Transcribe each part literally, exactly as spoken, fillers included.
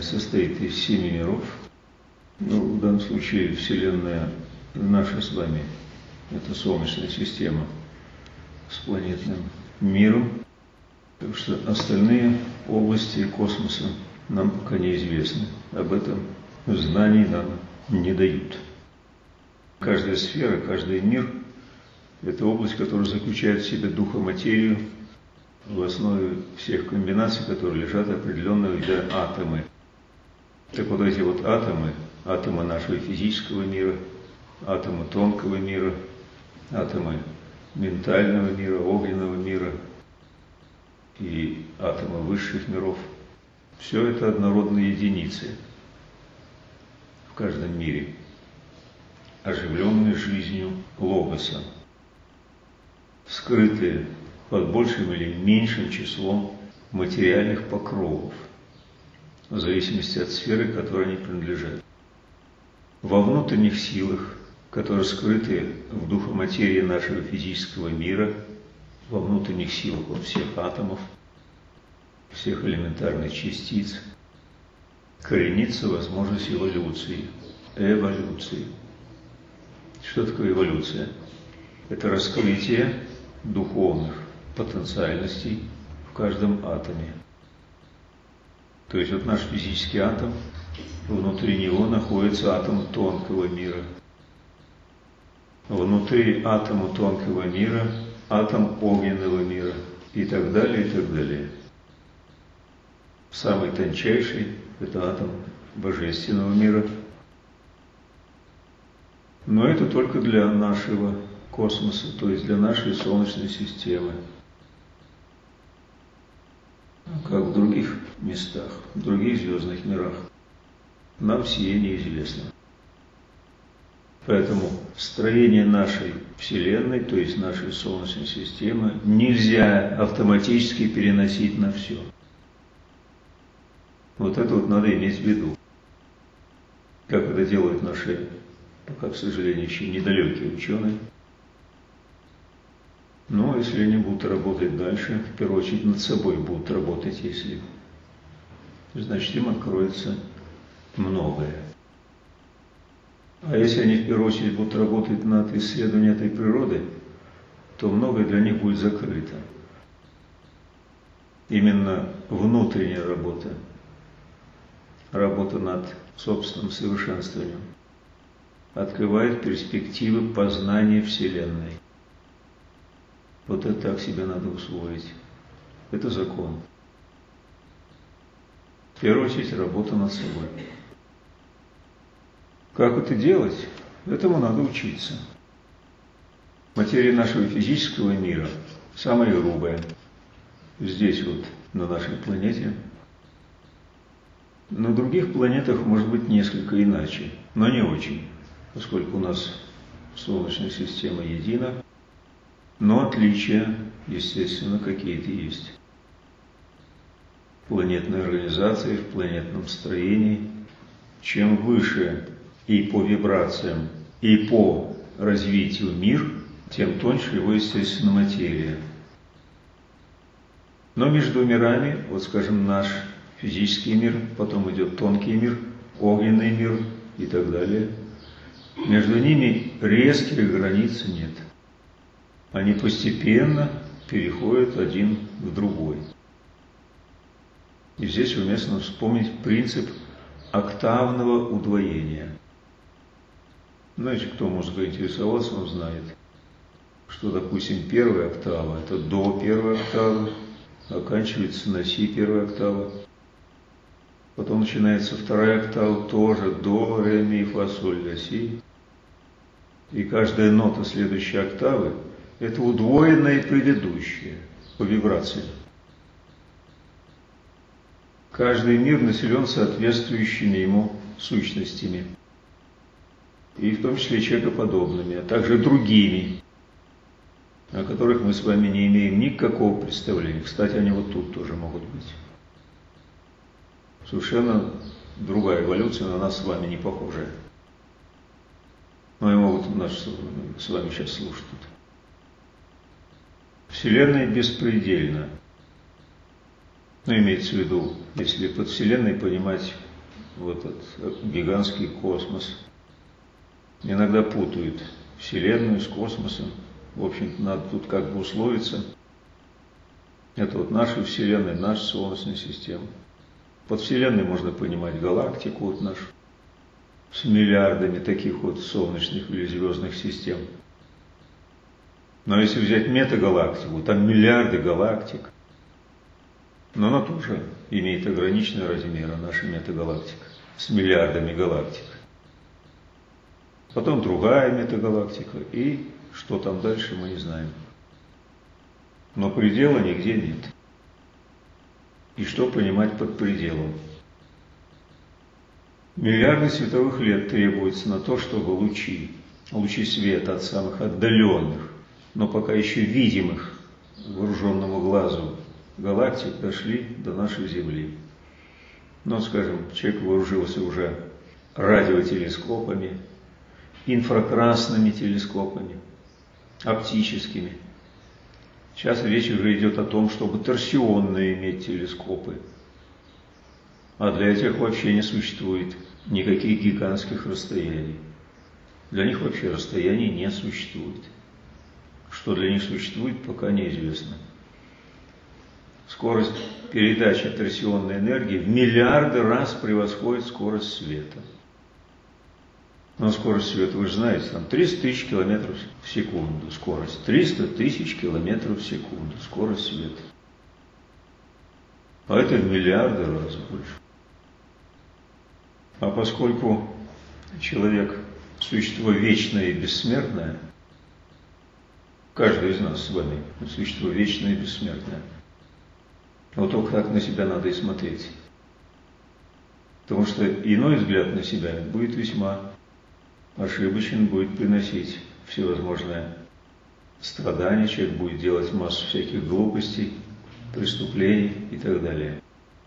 состоит из семи миров. Ну, в данном случае Вселенная наша с вами – это Солнечная система с планетным миром. Так что остальные области космоса нам пока неизвестны. Об этом знаний нам не дают. Каждая сфера, каждый мир – это область, которая заключает в себе духа-материю, в основе всех комбинаций, которые лежат определенного вида атомы. Так вот эти вот атомы, атомы нашего физического мира, атомы тонкого мира, атомы ментального мира, огненного мира и атомы высших миров, все это однородные единицы в каждом мире, оживленные жизнью логоса, скрытые под большим или меньшим числом материальных покровов, в зависимости от сферы, которой они принадлежат. Во внутренних силах, которые скрыты в духоматерии нашего физического мира, во внутренних силах вот всех атомов, всех элементарных частиц, коренится возможность эволюции. Эволюции. Что такое эволюция? Это раскрытие духовных потенциальностей в каждом атоме. То есть вот наш физический атом, внутри него находится атом тонкого мира. Внутри атома тонкого мира атом огненного мира и так далее, и так далее. Самый тончайший – это атом божественного мира. Но это только для нашего космоса, то есть для нашей Солнечной системы. Как в других местах, в других звездных мирах, нам сие неизвестно. Поэтому строение нашей Вселенной, то есть нашей Солнечной системы, нельзя автоматически переносить на все. Вот это вот надо иметь в виду. Как это делают наши, пока, к сожалению, еще недалекие ученые. Но если они будут работать дальше, в первую очередь над собой будут работать, если, значит, им откроется многое. А если они в первую очередь будут работать над исследованием этой природы, то многое для них будет закрыто. Именно внутренняя работа, работа над собственным совершенствованием, открывает перспективы познания Вселенной. Вот это так себе надо усвоить. Это закон. В первую очередь работа над собой. Как это делать? Этому надо учиться. Материя нашего физического мира самая грубая. Здесь вот, на нашей планете. На других планетах может быть несколько иначе, но не очень, поскольку у нас Солнечная система едина. Но отличия, естественно, какие-то есть. В планетной организации, в планетном строении. Чем выше и по вибрациям, и по развитию мир, тем тоньше его, естественно, материя. Но между мирами, вот скажем, наш физический мир, потом идет тонкий мир, огненный мир и так далее. Между ними резких границ нет. Они постепенно переходят один в другой. И здесь уместно вспомнить принцип октавного удвоения. Знаете, кто музыкой интересовался, он знает, что, допустим, первая октава – это до первой октавы, оканчивается на си первая октава. Потом начинается вторая октава, тоже до, ре, ми, фа, соль, ля, си. И каждая нота следующей октавы – это удвоенное предыдущее по вибрациям. Каждый мир населен соответствующими ему сущностями, и в том числе человекоподобными, а также другими, о которых мы с вами не имеем никакого представления. Кстати, они вот тут тоже могут быть. Совершенно другая эволюция, на нас с вами не похожая. Но и могут нас с вами сейчас слушать тут. Вселенная беспредельна. Но имеется в виду, если под Вселенной понимать в этот гигантский космос. Иногда путают Вселенную с космосом. В общем-то, надо тут как бы условиться. Это вот наша Вселенная, наша Солнечная система. Под Вселенной можно понимать галактику вот нашу, с миллиардами таких вот солнечных или звездных систем. Но если взять метагалактику, там миллиарды галактик. Но она тоже имеет ограниченный размер, наша метагалактика, с миллиардами галактик. Потом другая метагалактика, и что там дальше, мы не знаем. Но предела нигде нет. И что понимать под пределом? Миллиарды световых лет требуется на то, чтобы лучи, лучи света от самых отдаленных, но пока еще видимых вооруженному глазу галактик дошли до нашей Земли. Ну, скажем, человек вооружился уже радиотелескопами, инфракрасными телескопами, оптическими. Сейчас речь уже идет о том, чтобы торсионные иметь телескопы. А для этих вообще не существует никаких гигантских расстояний. Для них вообще расстояний не существует. Что для них существует, пока неизвестно. Скорость передачи торсионной энергии в миллиарды раз превосходит скорость света. Но скорость света, вы же знаете, там триста тысяч километров в секунду скорость. триста тысяч километров в секунду скорость света. А это в миллиарды раз больше. А поскольку человек – существо вечное и бессмертное, каждый из нас с вами – существо вечное и бессмертное, вот только так на себя надо и смотреть. Потому что иной взгляд на себя будет весьма ошибочен, будет приносить всевозможные страдания, человек будет делать массу всяких глупостей, преступлений и так далее.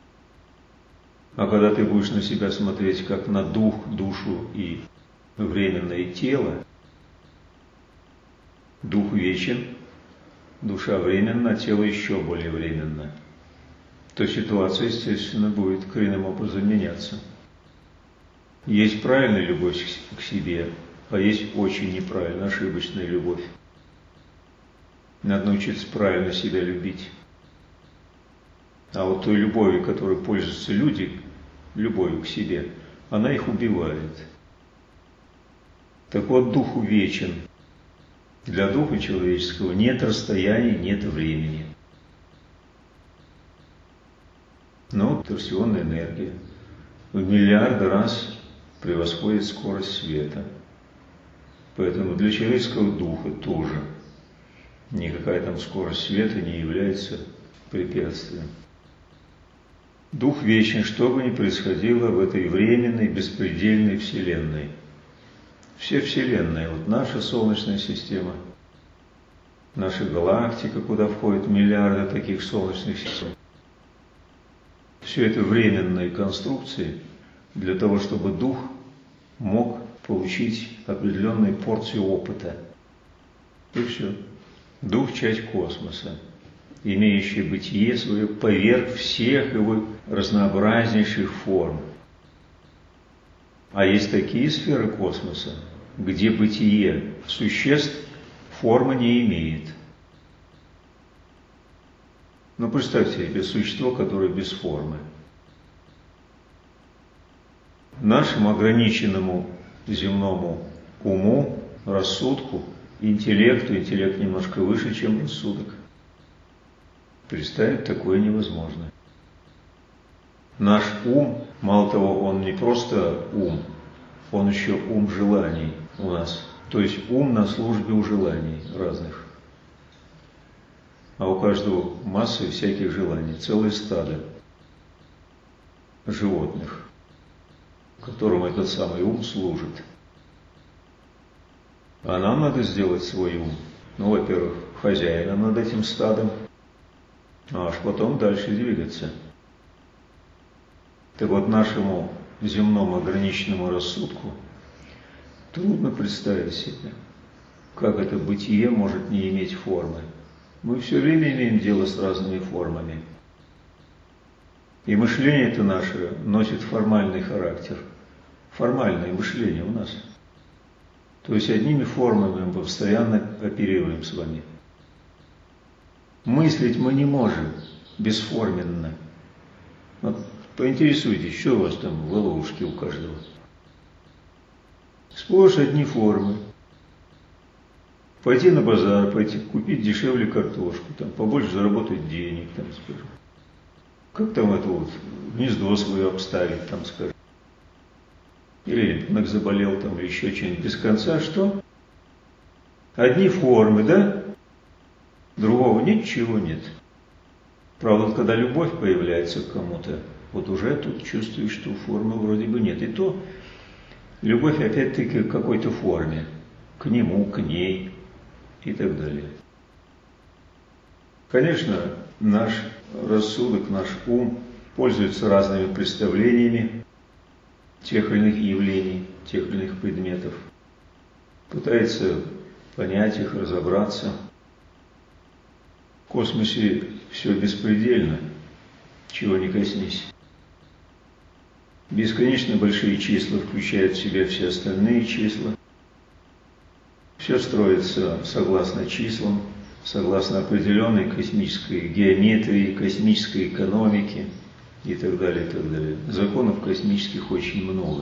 А когда ты будешь на себя смотреть как на дух, душу и временное тело, дух вечен, душа временна, тело еще более временно, то ситуация, естественно, будет коренным образом меняться. Есть правильная любовь к себе, а есть очень неправильная, ошибочная любовь. Надо научиться правильно себя любить. А вот той любовью, которой пользуются люди, любовью к себе, она их убивает. Так вот, дух вечен. Для духа человеческого нет расстояний, нет времени. Но торсионная энергия в миллиарды раз превосходит скорость света. Поэтому для человеческого духа тоже никакая там скорость света не является препятствием. Дух вечен, что бы ни происходило в этой временной, беспредельной Вселенной. Все Вселенные, вот наша Солнечная система, наша галактика, куда входят миллиарды таких солнечных систем, все это временные конструкции для того, чтобы дух мог получить определенную порцию опыта. И все. Дух – часть космоса, имеющий бытие свое поверх всех его разнообразнейших форм. А есть такие сферы космоса, где бытие существ формы не имеет. Ну, представьте себе существо, которое без формы. Нашему ограниченному земному уму, рассудку, интеллекту, интеллект немножко выше, чем рассудок, представить такое невозможно. Наш ум, мало того, он не просто ум, он еще ум желаний у нас. То есть ум на службе у желаний разных. А у каждого масса всяких желаний, целое стадо животных, которым этот самый ум служит. А нам надо сделать свой ум. Ну, во-первых, хозяином над этим стадом, а аж потом дальше двигаться. Так вот, нашему земному ограниченному рассудку трудно представить себе, как это бытие может не иметь формы. Мы все время имеем дело с разными формами. И мышление это наше носит формальный характер. Формальное мышление у нас. То есть одними формами мы постоянно оперируем с вами. Мыслить мы не можем бесформенно. Вот поинтересуйтесь, что у вас там в головушке у каждого. Сплошь одни формы. Пойти на базар, пойти купить дешевле картошку, там, побольше заработать денег, там, скажем. Как там это вот, гнездо свое обставить, там, скажем. Или ребенок заболел, там, или еще что-нибудь. Без конца что? Одни формы, да? Другого ничего нет. Правда, когда любовь появляется к кому-то, вот уже тут чувствуешь, что формы вроде бы нет. И то любовь опять-таки к какой-то форме. К нему, к ней и так далее. Конечно, наш рассудок, наш ум пользуется разными представлениями тех или иных явлений, тех или иных предметов. Пытается понять их, разобраться. В космосе все беспредельно, чего не коснись. Бесконечно большие числа включают в себя все остальные числа. Все строится согласно числам, согласно определенной космической геометрии, космической экономике и так далее, и так далее. Законов космических очень много.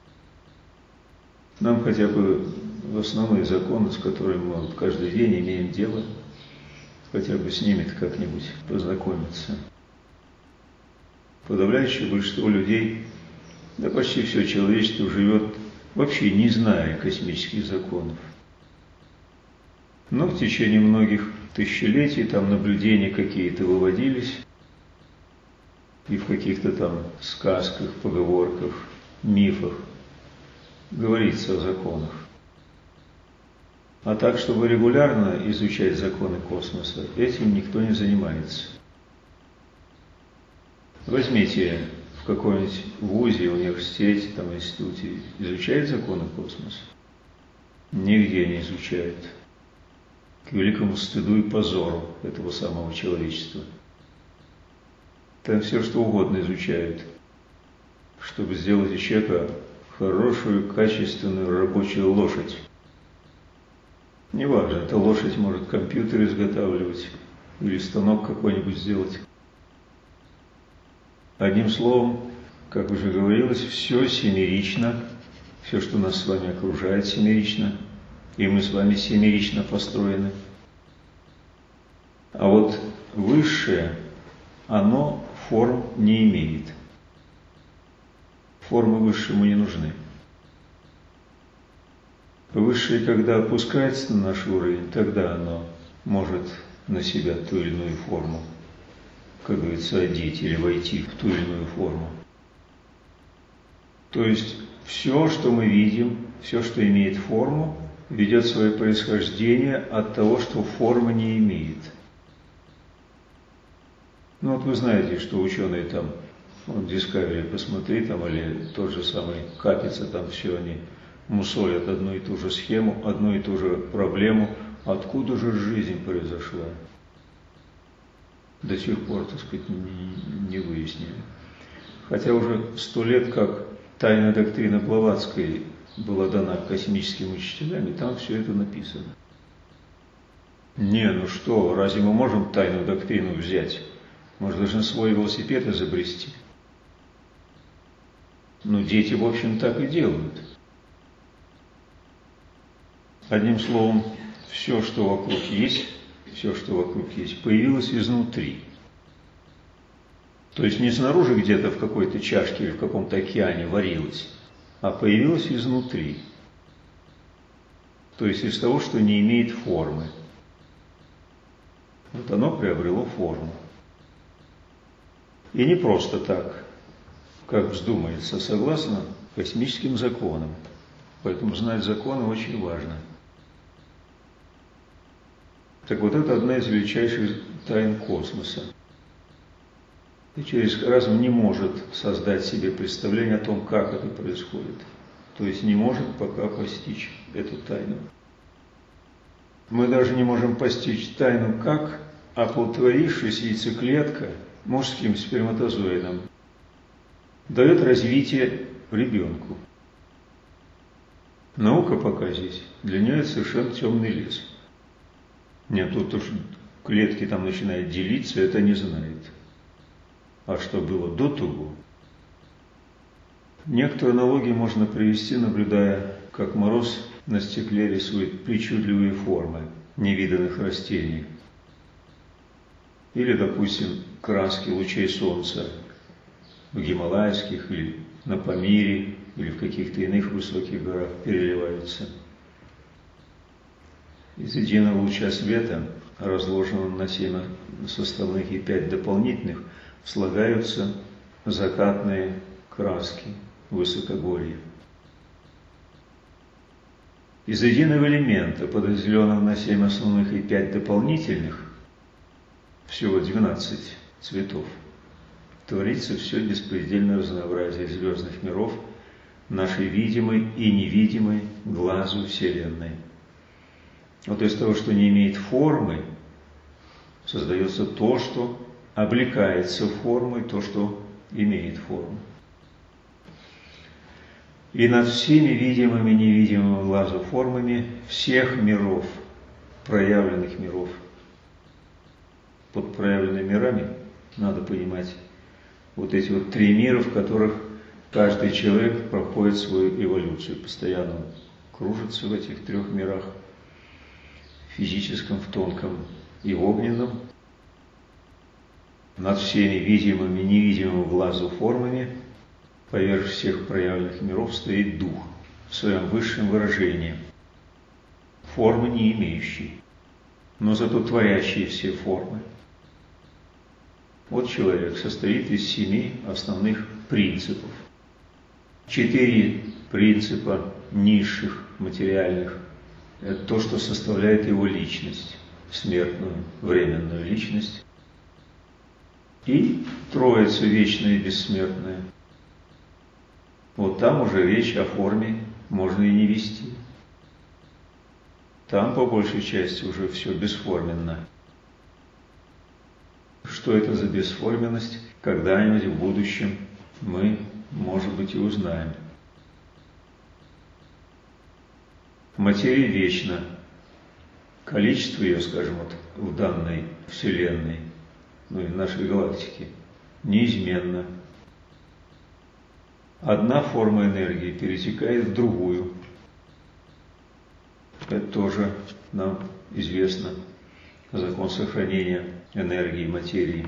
Нам хотя бы основные законы, с которыми мы вот каждый день имеем дело, хотя бы с ними как-нибудь познакомиться. Подавляющее большинство людей, да почти все человечество живет вообще не зная космических законов. Но в течение многих тысячелетий там наблюдения какие-то выводились, и в каких-то там сказках, поговорках, мифах говорится о законах. А так, чтобы регулярно изучать законы космоса, этим никто не занимается. Возьмите в каком-нибудь вузе, университете, там, институте, изучают законы космоса? Нигде не изучают. К великому стыду и позору этого самого человечества. Там все что угодно изучают, чтобы сделать из человека хорошую, качественную рабочую лошадь. Неважно, эта лошадь может компьютер изготавливать или станок какой-нибудь сделать. Одним словом, как уже говорилось, все семерично, все, что нас с вами окружает, семерично, и мы с вами семерично построены. А вот высшее, оно форм не имеет. Формы высшему не нужны. Высшее, когда опускается на наш уровень, тогда оно может на себя ту или иную форму, как говорится, одеть или войти в ту или иную форму. То есть все, что мы видим, все, что имеет форму, ведет свое происхождение от того, что формы не имеет. Ну вот вы знаете, что ученые там, вот Discovery посмотри там, или тот же самый Капица, там все они мусолят одну и ту же схему, одну и ту же проблему. Откуда же жизнь произошла? До сих пор, так сказать, не, не выяснили. Хотя уже сто лет, как тайная доктрина Блаватской была дана космическим учителям, и там все это написано. Не, ну что, разве мы можем тайную доктрину взять? Может, должны свой велосипед изобрести? Ну, дети, в общем, так и делают. Одним словом, все, что вокруг есть, все, что вокруг есть, появилось изнутри. То есть не снаружи где-то в какой-то чашке или в каком-то океане варилось, а появилось изнутри. То есть из того, что не имеет формы. Вот оно приобрело форму. И не просто так, как вздумается, согласно космическим законам. Поэтому знать законы очень важно. Так вот, это одна из величайших тайн космоса. И через разум не может создать себе представление о том, как это происходит. То есть не может пока постичь эту тайну. Мы даже не можем постичь тайну, как, оплодотворившись яйцеклетка мужским сперматозоидом, дает развитие ребенку. Наука пока здесь, для нее это совершенно темный лес. Нет, тут то, что клетки там начинают делиться, это не знает. А что было до того? Некоторые аналогии можно привести, наблюдая, как мороз на стекле рисует причудливые формы невиданных растений. Или, допустим, краски лучей солнца в Гималайских или на Памире, или в каких-то иных высоких горах переливаются. Из единого луча света, разложенного на семь составных и пять дополнительных, слагаются закатные краски высокогорья. Из единого элемента, подразделенного на семь основных и пять дополнительных, всего двенадцать цветов, творится все беспредельное разнообразие звездных миров нашей видимой и невидимой глазу Вселенной. Вот из того, что не имеет формы, создается то, что облекается формой, то, что имеет форму. И над всеми видимыми и невидимыми глазу формами всех миров, проявленных миров, под проявленными мирами надо понимать вот эти вот три мира, в которых каждый человек проходит свою эволюцию, постоянно кружится в этих трех мирах, в физическом, в тонком и в огненном. Над всеми видимыми и невидимыми глазу формами, поверх всех проявленных миров, стоит Дух в своем высшем выражении, формы не имеющий, но зато творящий все формы. Вот человек состоит из семи основных принципов. Четыре принципа низших, материальных – это то, что составляет его личность, смертную, временную личность. И Троица вечная и бессмертная. Вот там уже речь о форме можно и не вести. Там, по большей части, уже все бесформенно. Что это за бесформенность, когда-нибудь в будущем мы, может быть, и узнаем. Материя вечна. Количество ее, скажем, вот, в данной Вселенной, ну и в нашей галактике, неизменно. Одна форма энергии перетекает в другую. Это тоже нам известно. Закон сохранения энергии материи.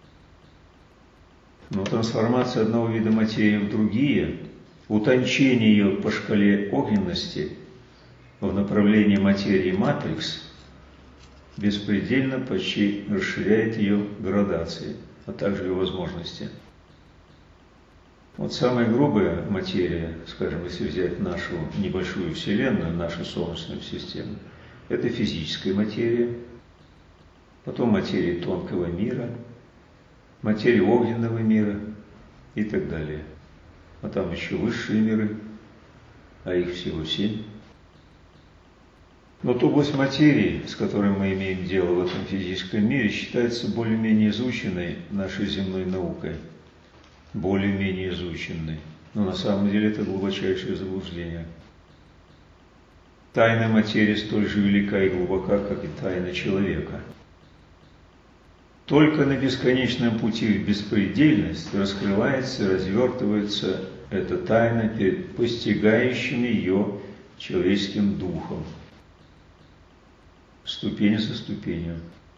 Но трансформация одного вида материи в другие, утончение ее по шкале огненности в направлении материи матрикс беспредельно почти расширяет ее градации, а также ее возможности. Вот самая грубая материя, скажем, если взять нашу небольшую Вселенную, нашу Солнечную систему, это физическая материя, потом материя тонкого мира, материя огненного мира и так далее. А там еще высшие миры, а их всего семь. Но область материи, с которой мы имеем дело в этом физическом мире, считается более-менее изученной нашей земной наукой. Более-менее изученной. Но на самом деле это глубочайшее заблуждение. Тайна материи столь же велика и глубока, как и тайна человека. Только на бесконечном пути в беспредельность раскрывается, развертывается эта тайна перед постигающим ее человеческим духом. Ступень за ступенью.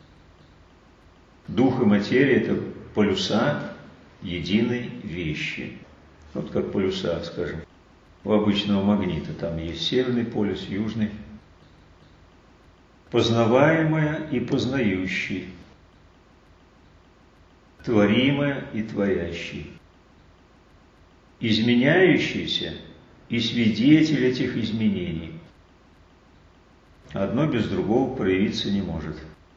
Дух и материя – это полюса единой вещи. Вот как полюса, скажем, у обычного магнита. Там есть северный полюс, южный. Познаваемое и познающий. Творимое и творящий. Изменяющийся и свидетель этих изменений. Одно без другого проявиться не может.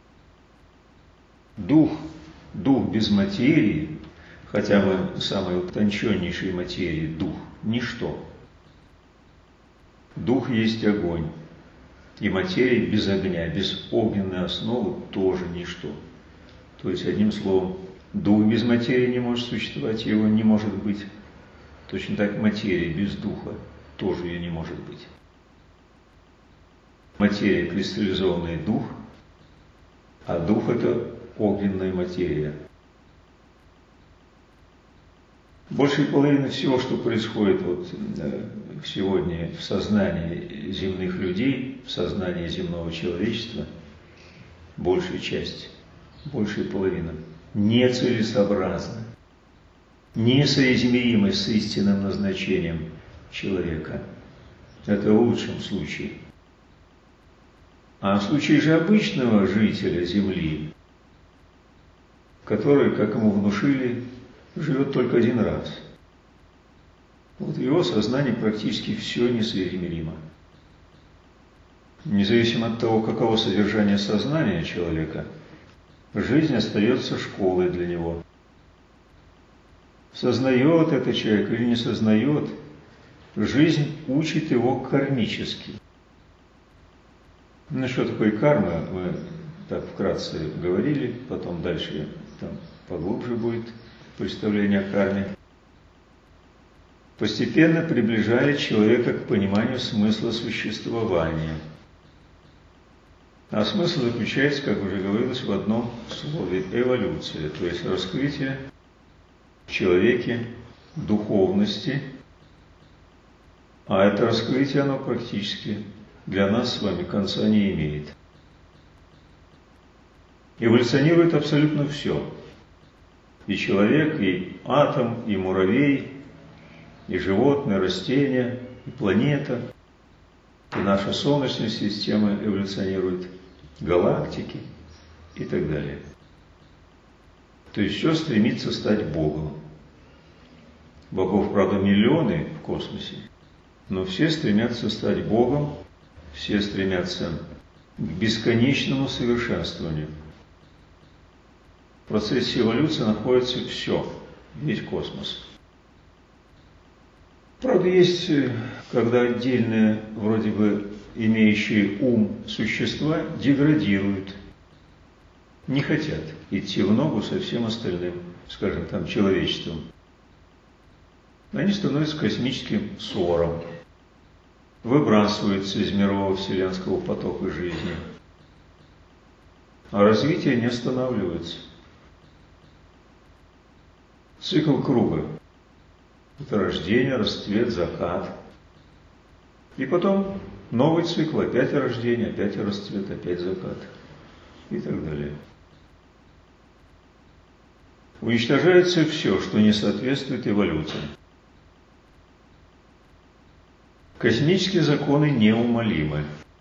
Дух, дух без материи, хотя бы самой утонченнейшей материи, дух – ничто. Дух есть огонь, и материя без огня, без огненной основы тоже ничто. То есть, одним словом, дух без материи не может существовать, его не может быть, Точно так материя без духа тоже ее не может быть. Материя – кристаллизованный дух, а дух – это огненная материя. Большей половины всего, что происходит вот сегодня в сознании земных людей, в сознании земного человечества, большая часть, большая половина, нецелесообразна, несоизмеримо с истинным назначением человека. Это в лучшем случае. А в случае же обычного жителя Земли, который, как ему внушили, живет только один раз, вот в его сознании практически все несоизмеримо. Независимо от того, каково содержание сознания человека, жизнь остается школой для него. Сознает это человек или не сознает, жизнь учит его кармически. Ну, что такое карма, мы так вкратце говорили, потом дальше там поглубже будет представление о карме. Постепенно приближает человека к пониманию смысла существования. А смысл заключается, как уже говорилось, в одном слове – эволюция, то есть раскрытие в человеке духовности. А это раскрытие, оно практически для нас с вами конца не имеет. Эволюционирует абсолютно все. И человек, и атом, и муравей, и животные, растения, и планета, и наша Солнечная система эволюционирует, галактики и так далее. То есть все стремится стать Богом. Богов, правда, миллионы в космосе, но все стремятся стать Богом, все стремятся к бесконечному совершенствованию. В процессе эволюции находится все, весь космос. Правда, есть, когда отдельные, вроде бы, имеющие ум существа деградируют, не хотят идти в ногу со всем остальным, скажем, там, человечеством. Они становятся космическим сором, выбрасываются из мирового вселенского потока жизни, а развитие не останавливается. Цикл круга. Это рождение, расцвет, закат. И потом новый цикл, опять рождение, опять расцвет, опять закат. И так далее. Уничтожается все, что не соответствует эволюции. Космические законы неумолимы.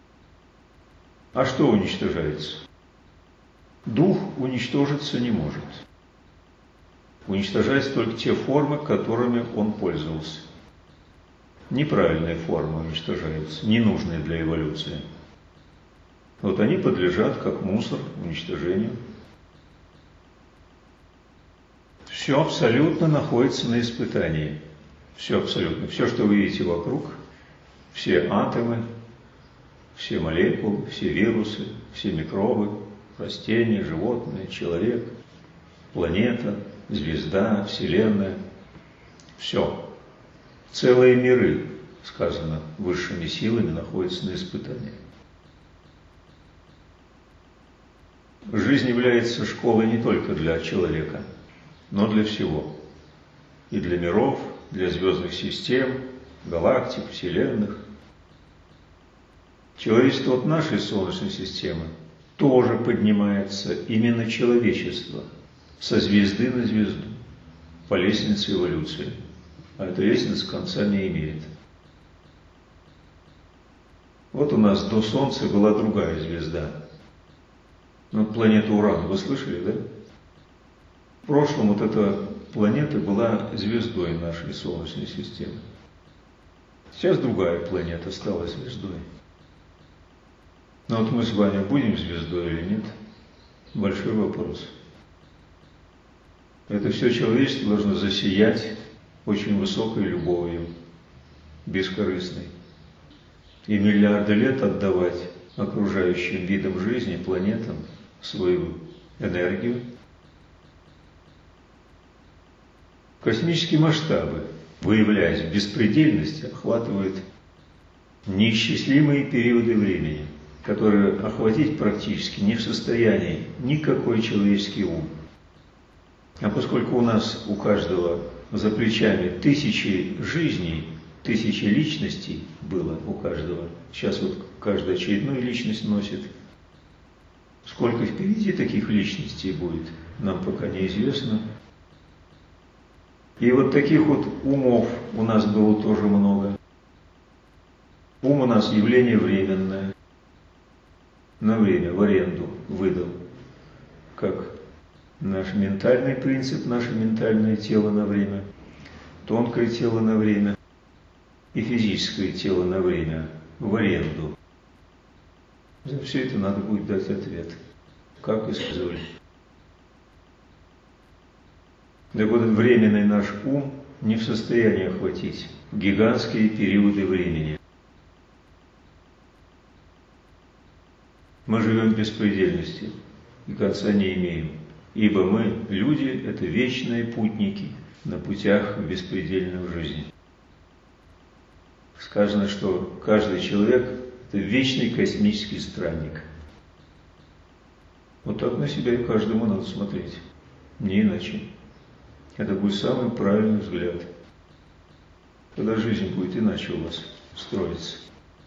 А что уничтожается? Дух уничтожиться не может. Уничтожаются только те формы, которыми он пользовался. Неправильные формы уничтожаются, ненужные для эволюции. Вот они подлежат, как мусор, уничтожению. Все абсолютно находится на испытании. Все абсолютно. Все, что вы видите вокруг, все атомы, все молекулы, все вирусы, все микробы, растения, животные, человек, планета, звезда, Вселенная, все. Целые миры, сказано, высшими силами находятся на испытании. Жизнь является школой не только для человека, но для всего. И для миров, для звездных систем, галактик, вселенных. Человечество от нашей Солнечной системы тоже поднимается, именно человечество, со звезды на звезду, по лестнице эволюции. А эта лестница конца не имеет. Вот у нас до Солнца была другая звезда. Ну, планета Уран, вы слышали, да? В прошлом вот эта планета была звездой нашей Солнечной системы. Сейчас другая планета стала звездой. Но вот мы с вами будем звездой или нет? Большой вопрос. Это все человечество должно засиять очень высокой любовью, бескорыстной. И миллиарды лет отдавать окружающим видам жизни, планетам, свою энергию. Космические масштабы выявляясь в беспредельности, охватывает неисчислимые периоды времени, которые охватить практически не в состоянии никакой человеческий ум. А поскольку у нас, у каждого за плечами тысячи жизней, тысячи личностей было у каждого, сейчас вот каждая очередную личность носит, сколько впереди таких личностей будет, нам пока неизвестно. И вот таких вот умов у нас было тоже много. Ум у нас явление временное, на время, в аренду выдал, как наш ментальный принцип, наше ментальное тело на время, тонкое тело на время и физическое тело на время в аренду. За все это надо будет дать ответ, как использовали. Так вот, этот временный наш ум не в состоянии охватить гигантские периоды времени. Мы живем в беспредельности и конца не имеем, ибо мы, люди, это вечные путники на путях в беспредельную жизнь. Сказано, что каждый человек – это вечный космический странник. Вот так на себя и каждому надо смотреть, не иначе. Это будет самый правильный взгляд. Тогда жизнь будет иначе у вас строиться.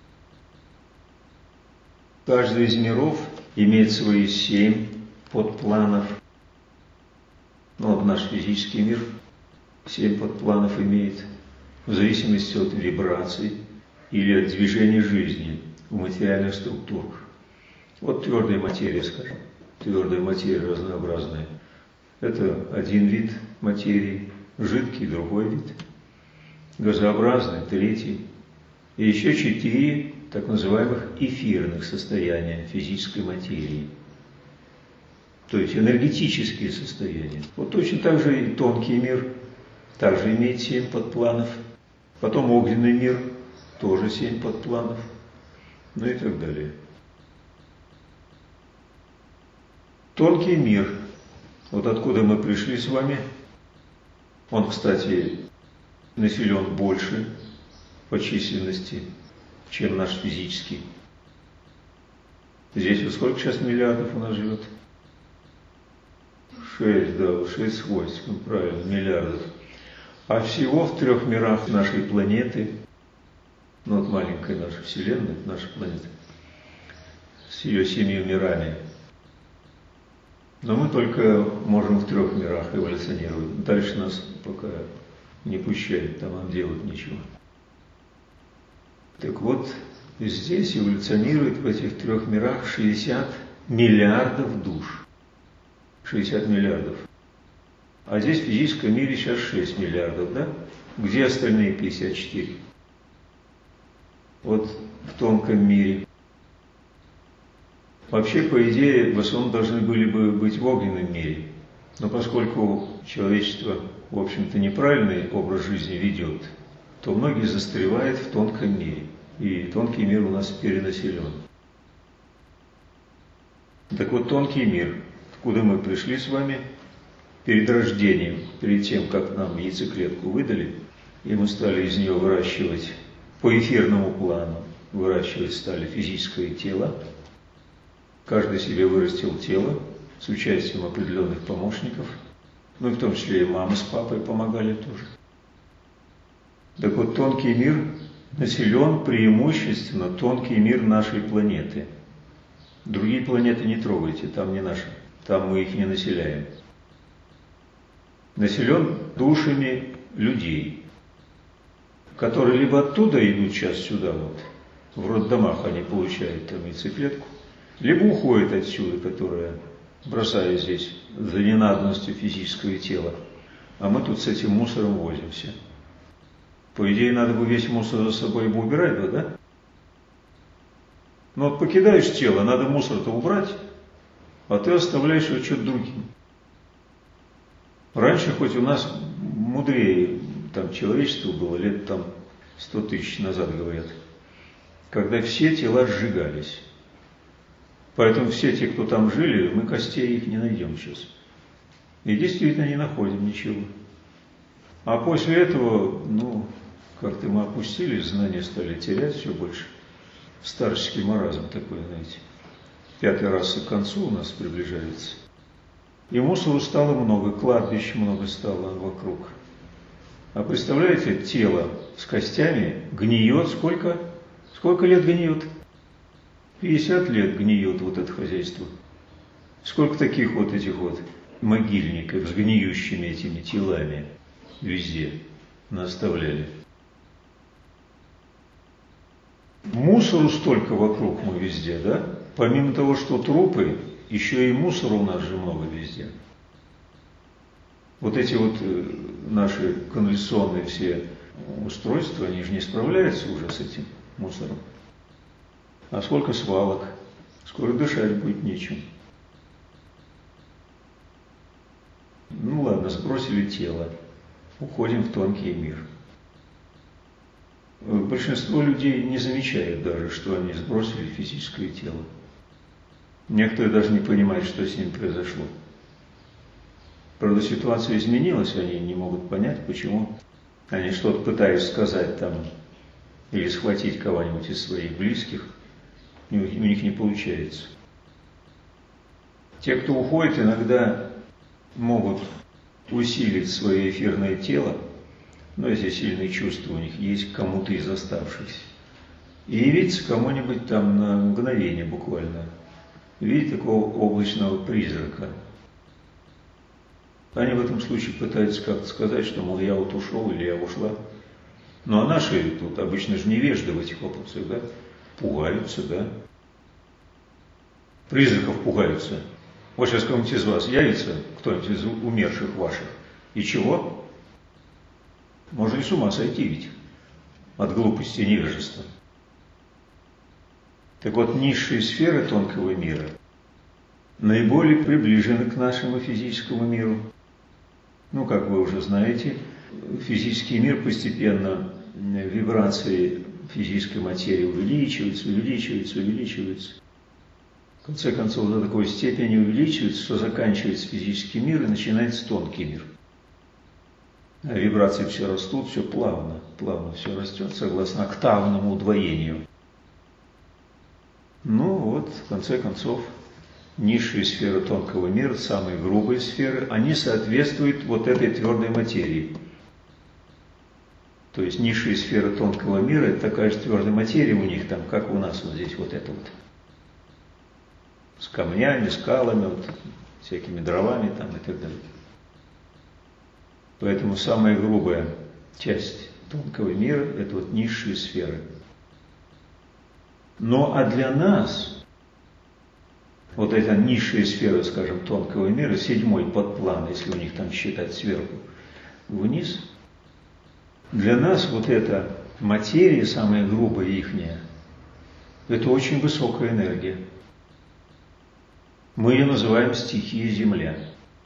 Каждый из миров имеет свои семь подпланов. Ну, вот наш физический мир семь подпланов имеет в зависимости от вибраций или от движения жизни в материальных структурах. Вот твердая материя, скажем, твердая материя разнообразная. Это один вид материи, жидкий другой вид, газообразный третий, и еще четыре так называемых эфирных состояния физической материи, то есть энергетические состояния. Вот точно так же и тонкий мир также имеет семь подпланов, потом огненный мир тоже семь подпланов, ну и так далее. Тонкий мир, вот откуда мы пришли с вами, он, кстати, населен больше по численности, чем наш физический. Здесь вот сколько сейчас миллиардов у нас живет? Шесть, да, шесть с хвостиком, правильно, миллиардов. А всего в трех мирах нашей планеты, ну вот маленькая наша Вселенная, наша планета, с ее семью мирами. Но мы только можем в трех мирах эволюционировать. Дальше нас пока не пущают, там нам делать нечего. Так вот, здесь эволюционирует в этих трех мирах шестьдесят миллиардов душ. шестьдесят миллиардов. А здесь в физическом мире сейчас шесть миллиардов, да? Где остальные пятьдесят четыре? Вот в тонком мире. Вообще, по идее, в основном должны были бы быть в огненном мире. Но поскольку человечество, в общем-то, неправильный образ жизни ведет, то многие застревают в тонком мире. И тонкий мир у нас перенаселен. Так вот, тонкий мир, откуда мы пришли с вами, перед рождением, перед тем, как нам яйцеклетку выдали, и мы стали из нее выращивать по эфирному плану, выращивать стали физическое тело. Каждый себе вырастил тело с участием определенных помощников, ну и в том числе и мама с папой помогали тоже. Так вот, тонкий мир населен преимущественно тонкий мир нашей планеты. Другие планеты не трогайте, там не наши, там мы их не населяем. Населен душами людей, которые либо оттуда идут сейчас сюда, вот, в роддомах они получают там яйцеклетку, либо уходят отсюда, которая, бросая здесь за ненадобностью физического тела, а мы тут с этим мусором возимся. По идее, надо бы весь мусор за собой бы убирать, бы, да? Но вот покидаешь тело, надо мусор-то убрать, а ты оставляешь его что-то другим. Раньше, хоть у нас мудрее там человечество было, лет там сто тысяч назад, говорят, когда все тела сжигались. Поэтому все те, кто там жили, мы костей их не найдем сейчас. И действительно не находим ничего. А после этого, ну, как-то мы опустились, знания стали терять все больше. Старческий маразм такой, знаете. Пятый раз к концу у нас приближается. И мусору стало много, кладбищ много стало вокруг. А представляете, тело с костями гниет сколько? Сколько лет гниет? пятьдесят лет гниет вот это хозяйство. Сколько таких вот этих вот могильников с гниющими этими телами везде наставляли. Мусору столько вокруг мы везде, да? Помимо того, что трупы, еще и мусора у нас же много везде. Вот эти вот наши канализационные все устройства, они же не справляются уже с этим мусором. А сколько свалок, скоро дышать будет нечем. Ну ладно, сбросили тело, уходим в тонкий мир. Большинство людей не замечает даже, что они сбросили физическое тело. Некоторые даже не понимают, что с ним произошло. Правда, ситуация изменилась, они не могут понять, почему. Они что-то пытаются сказать там, или схватить кого-нибудь из своих близких, у них не получается. Те, кто уходит, иногда могут усилить свое эфирное тело, но если сильные чувства у них есть к кому-то из оставшихся, и явиться кому-нибудь там на мгновение буквально, в виде такого облачного призрака. Они в этом случае пытаются как-то сказать, что, мол, я вот ушел или я ушла. Ну, а наши тут обычно же невежды в этих вопросах, да, пугаются, да. Призраков пугаются. Вот сейчас кому-нибудь из вас явится, кто-нибудь из умерших ваших, и чего? Можно и с ума сойти ведь от глупости и невежества. Так вот, низшие сферы тонкого мира наиболее приближены к нашему физическому миру. Ну, как вы уже знаете, физический мир постепенно, вибрации физической материи увеличиваются, увеличиваются, увеличиваются. В конце концов, до такой степени увеличиваются, что заканчивается физический мир и начинается тонкий мир. А вибрации все растут, все плавно, плавно все растет, согласно октавному удвоению. Ну вот, в конце концов, низшие сферы тонкого мира, самые грубые сферы, они соответствуют вот этой твердой материи. То есть низшие сферы тонкого мира – это такая же твердая материя у них там, как у нас вот здесь вот это вот. С камнями, скалами, вот, всякими дровами там и так далее. Поэтому самая грубая часть тонкого мира – это вот низшие сферы. Но а для нас, вот эта низшая сфера, скажем, тонкого мира, седьмой подплан, если у них там считать сверху вниз, для нас вот эта материя, самая грубая ихняя, это очень высокая энергия. Мы ее называем стихией Земля.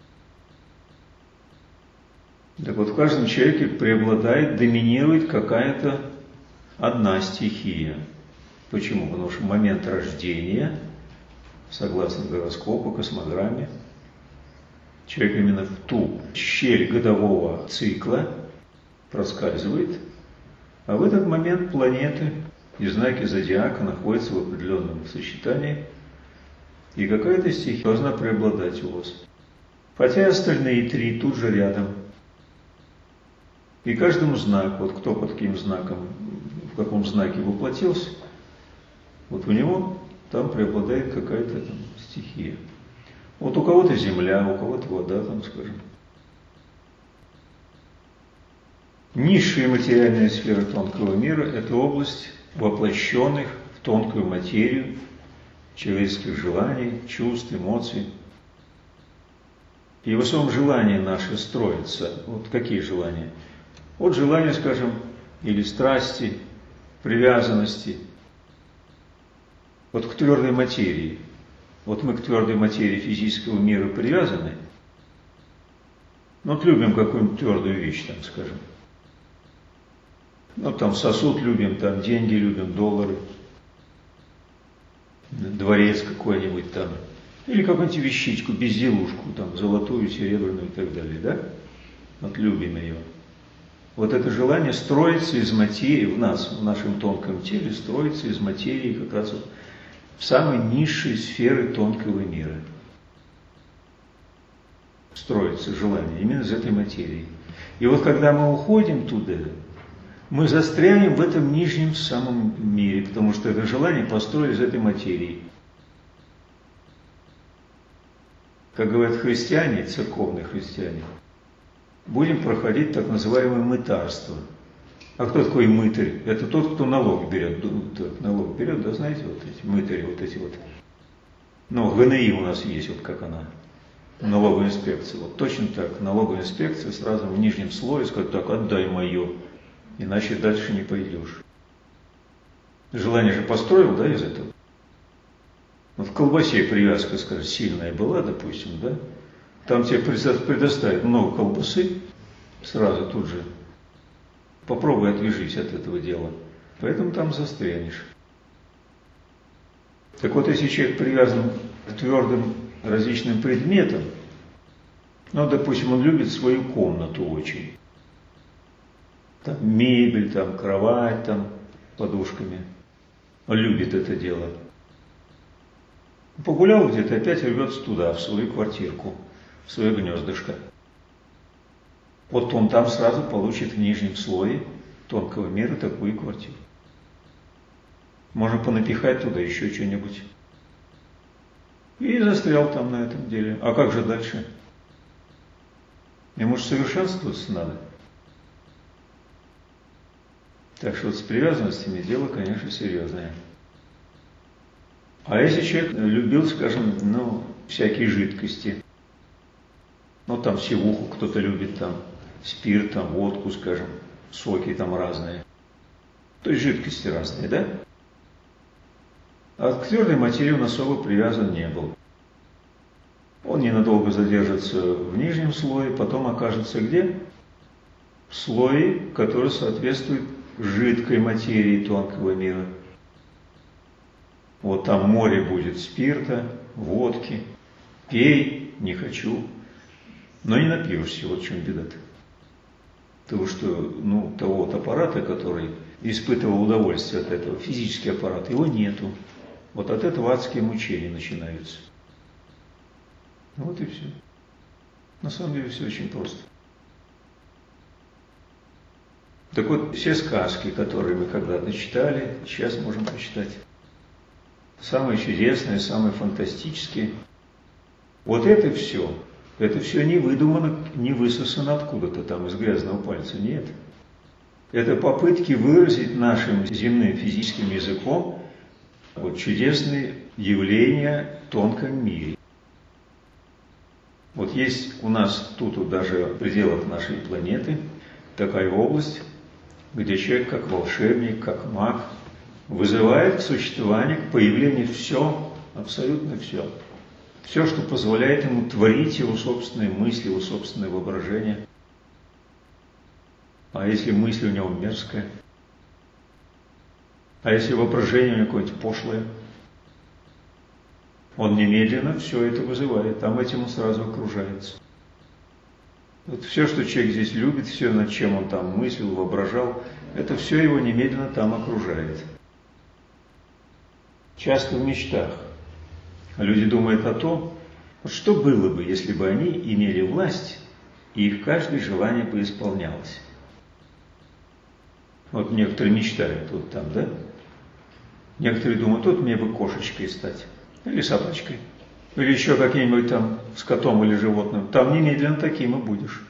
Так вот, в каждом человеке преобладает, доминирует какая-то одна стихия. Почему? Потому что в момент рождения, согласно гороскопу, космограмме, человек именно в ту щель годового цикла проскальзывает, а в этот момент планеты и знаки зодиака находятся в определенном сочетании, и какая-то стихия должна преобладать у вас. Хотя остальные три тут же рядом. И каждому знак, вот кто под каким знаком, в каком знаке воплотился, вот у него там преобладает какая-то там стихия. Вот у кого-то земля, у кого-то вода, там, скажем. Низшая материальная сфера тонкого мира – это область воплощенных в тонкую материю человеческих желаний, чувств, эмоций. И в основном желания наши строятся. Вот какие желания? Вот желания, скажем, или страсти, привязанности. Вот к твердой материи. Вот мы к твердой материи физического мира привязаны. Вот любим какую-нибудь твердую вещь, там, скажем. Ну, там сосуд любим, там деньги любим, доллары. Дворец какой-нибудь там. Или какую-нибудь вещичку, безделушку, там, золотую, серебряную и так далее, да? Вот любим ее. Вот это желание строится из материи, в нас, в нашем тонком теле, строится из материи как раз вот в самой низшей сферы тонкого мира. Строится желание именно из этой материи. И вот когда мы уходим туда, мы застрянем в этом нижнем самом мире, потому что это желание построили из этой материи. Как говорят христиане, церковные христиане, будем проходить так называемое мытарство. А кто такой мытарь? Это тот, кто налог берет. Налог берет, да, знаете, вот эти мытари, вот эти вот. Ну, ГНИ у нас есть, вот как она, налоговая инспекция. Вот точно так, налоговая инспекция сразу в нижнем слое скажет, так, отдай мое, иначе дальше не пойдешь. Желание же построил, да, из этого? Вот в колбасе привязка, скажем, сильная была, допустим, да? Там тебе предоставят много колбасы, сразу тут же. Попробуй отвяжись от этого дела. Поэтому там застрянешь. Так вот, если человек привязан к твердым различным предметам, ну, допустим, он любит свою комнату очень. Там мебель, там кровать, там подушками. Он любит это дело. Погулял где-то, опять рвется туда, в свою квартирку, в свое гнездышко. Вот он там сразу получит в нижнем слое тонкого мира такую квартиру. Можно понапихать туда еще что-нибудь. И застрял там на этом деле. А как же дальше? Ему же совершенствоваться надо. Так что вот с привязанностями дело, конечно, серьезное. А если человек любил, скажем, ну, всякие жидкости, ну, там сивуху кто-то любит, там, спирт, там, водку, скажем, соки там разные, то есть жидкости разные, да? А к твердой материи он особо привязан не был. Он ненадолго задержится в нижнем слое, потом окажется где? В слое, который соответствует жидкой материи тонкого мира. Вот там море будет спирта, водки. Пей, не хочу. Но не напьешься, вот в чем беда-то. Потому что, ну, того вот аппарата, который испытывал удовольствие от этого, физический аппарат, его нету. Вот от этого адские мучения начинаются. Вот и все. На самом деле все очень просто. Так вот, все сказки, которые мы когда-то читали, сейчас можем почитать. Самые чудесные, самые фантастические. Вот это все, это все не выдумано, не высосано откуда-то там из грязного пальца, нет. Это попытки выразить нашим земным физическим языком вот чудесные явления в тонком мире. Вот есть у нас тут вот даже в пределах нашей планеты такая область, где человек как волшебник, как маг вызывает к существованию, к появлению все, абсолютно все. Все, что позволяет ему творить его собственные мысли, его собственное воображение. А если мысль у него мерзкая? А если воображение у него какое-то пошлое? Он немедленно все это вызывает, там этим он сразу окружается. Вот все, что человек здесь любит, все, над чем он там мыслил, воображал, это все его немедленно там окружает. Часто в мечтах люди думают о том, что было бы, если бы они имели власть, и их каждое желание бы исполнялось. Вот некоторые мечтают вот там, да? Некоторые думают, вот мне бы кошечкой стать, или собачкой, или еще каким-нибудь там скотом или животным. Там немедленно таким и будешь.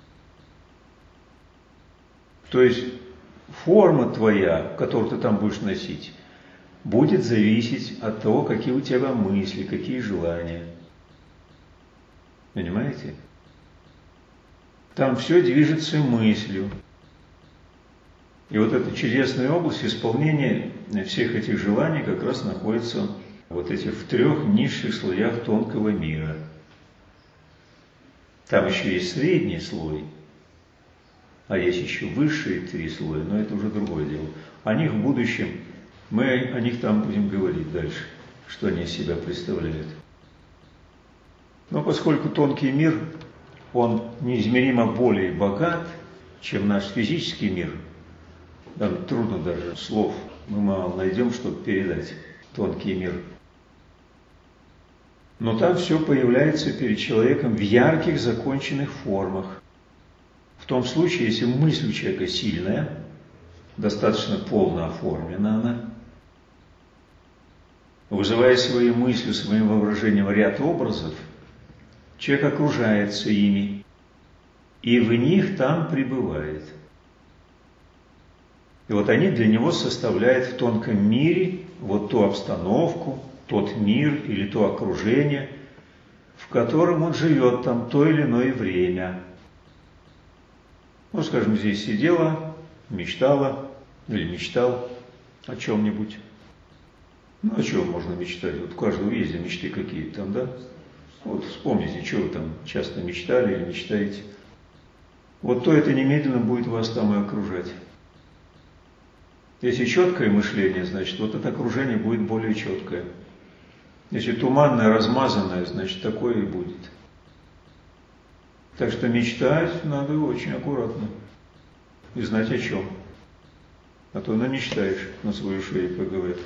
То есть форма твоя, которую ты там будешь носить, будет зависеть от того, какие у тебя мысли, какие желания. Понимаете? Там все движется мыслью. И вот эта чудесная область исполнения всех этих желаний как раз находится вот этих в трех низших слоях тонкого мира. Там еще есть средний слой, а есть еще высшие три слоя, но это уже другое дело. О них в будущем, мы о них там будем говорить дальше, что они из себя представляют. Но поскольку тонкий мир, он неизмеримо более богат, чем наш физический мир. Там трудно даже слов, мы мало найдем, чтобы передать тонкий мир. Но там все появляется перед человеком в ярких, законченных формах. В том случае, если мысль у человека сильная, достаточно полно оформлена она, вызывая своей мыслью, своим воображением ряд образов, человек окружается ими, и в них там пребывает. И вот они для него составляют в тонком мире вот ту обстановку, тот мир или то окружение, в котором он живет там то или иное время. Ну, скажем, здесь сидела, мечтала или мечтал о чем-нибудь. Ну, о чем можно мечтать? Вот у каждого есть мечты какие-то там, да? Вот вспомните, что вы там часто мечтали или мечтаете. Вот то это немедленно будет вас там и окружать. Если четкое мышление, значит, вот это окружение будет более четкое. Если туманное, размазанное, значит, такое и будет. Так что мечтать надо очень аккуратно и знать о чем. А то намечтаешь на свою шею, как говорят.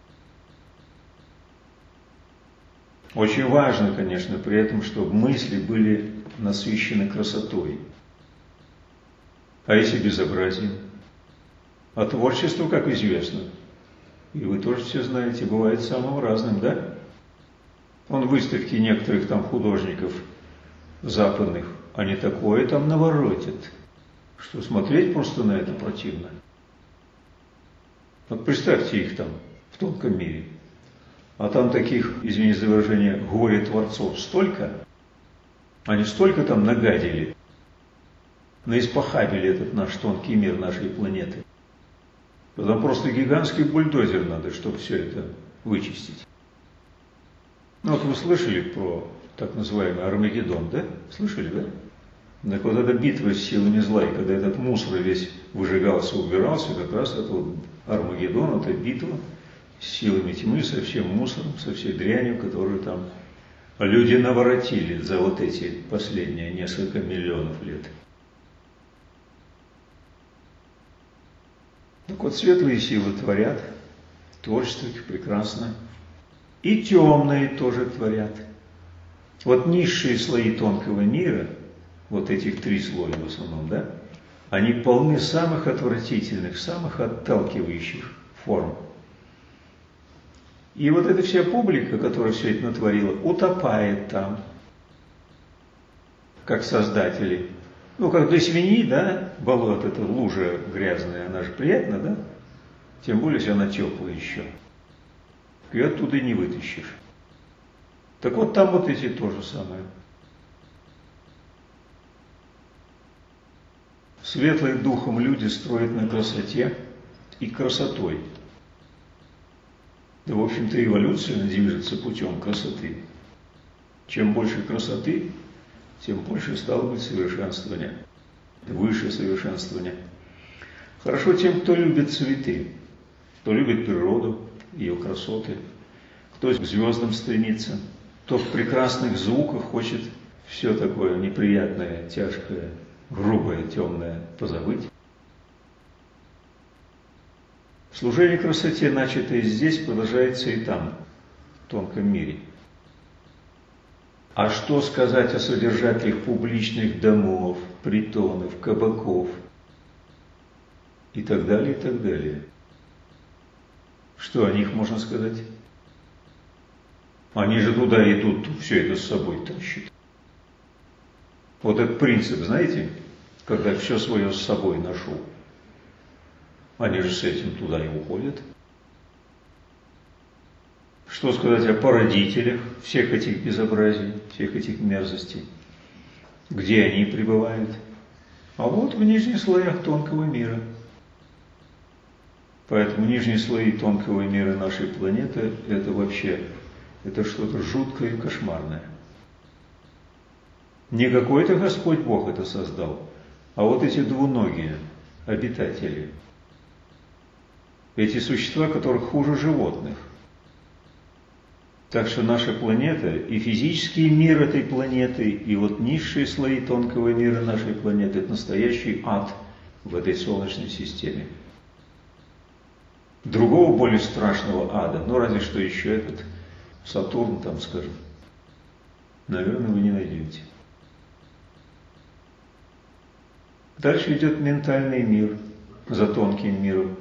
Очень важно, конечно, при этом, чтобы мысли были насыщены красотой. А если безобразием? А творчество, как известно, и вы тоже все знаете, бывает самым разным, да? Вон выставки некоторых там художников западных, они такое там наворотят, что смотреть просто на это противно. Вот представьте их там в тонком мире. А там таких, извините за выражение, горе-творцов столько, они столько там нагадили, наиспохабили этот наш тонкий мир нашей планеты. Там просто гигантский бульдозер надо, чтобы все это вычистить. Ну вот вы слышали про так называемый Армагеддон, да? Слышали, да? Так вот эта битва с силами зла, и когда этот мусор весь выжигался, убирался, как раз это вот Армагеддон, это битва с силами тьмы, со всем мусором, со всей дрянью, которую там люди наворотили за вот эти последние несколько миллионов лет. Так вот, светлые силы творят, творчество их прекрасно. И темные тоже творят. Вот низшие слои тонкого мира, вот этих три слоя в основном, да, они полны самых отвратительных, самых отталкивающих форм. И вот эта вся публика, которая все это натворила, утопает там, как создатели. Ну, как для свиньи, да, болото, это лужа грязная, она же приятна, да? Тем более, если она теплая еще. Ее оттуда не вытащишь. Так вот, там вот эти то же самое. Светлые духом люди строят на красоте и красотой. Да, в общем-то, эволюция движется путем красоты. Чем больше красоты, тем больше стало быть совершенствования, выше совершенствования. Хорошо тем, кто любит цветы, кто любит природу, ее красоты, кто к звездам стремится, кто в прекрасных звуках хочет все такое неприятное, тяжкое, грубое, темное позабыть. Служение красоте, начатое здесь, продолжается и там, в тонком мире. А что сказать о содержателях публичных домов, притонов, кабаков и так далее, и так далее? Что о них можно сказать? Они же туда идут, все это с собой тащат. Вот этот принцип, знаете, когда все свое с собой ношу, они же с этим туда и уходят. Что сказать о породителях всех этих безобразий, всех этих мерзостей? Где они пребывают? А вот в нижних слоях тонкого мира. Поэтому нижние слои тонкого мира нашей планеты – это вообще, это что-то жуткое и кошмарное. Не какой-то Господь Бог это создал, а вот эти двуногие обитатели. Эти существа, которых хуже животных. Так что наша планета и физический мир этой планеты, и вот низшие слои тонкого мира нашей планеты – это настоящий ад в этой Солнечной системе. Другого более страшного ада, ну разве что еще этот Сатурн, там, скажем, наверное, вы не найдете. Дальше идет ментальный мир за тонким миром.